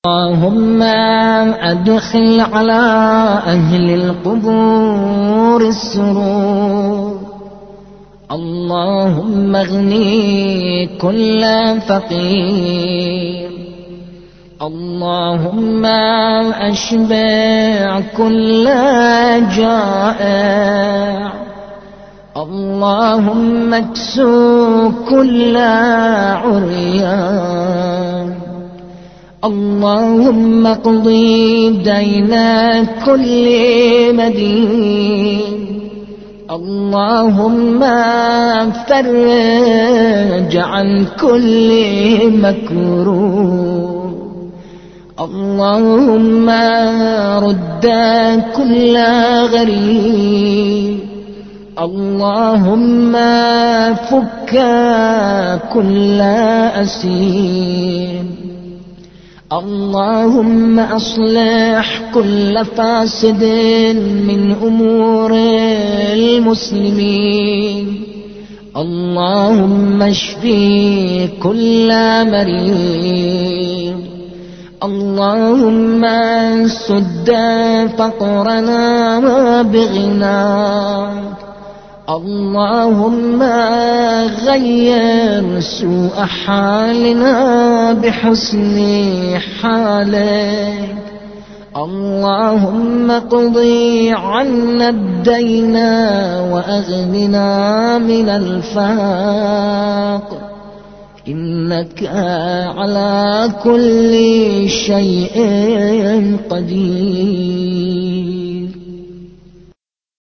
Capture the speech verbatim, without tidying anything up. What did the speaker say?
اللهم أدخل على أهل القبور السرور. اللهم اغني كل فقير. اللهم أشبع كل جائع. اللهم اكسو كل عريان. اللهم اقضي دين كل مدين. اللهم فرج عن كل مكروه. اللهم رد كل غريب. اللهم فك كل أسير. اللهم أصلح كل فاسد من أمور المسلمين. اللهم اشفي كل مريض. اللهم سد فقرنا بغناك. اللهم غير سوء حالنا بحسن حالك. اللهم اقضي عنا الدين وأغننا من الفقر، إنك على كل شيء قدير.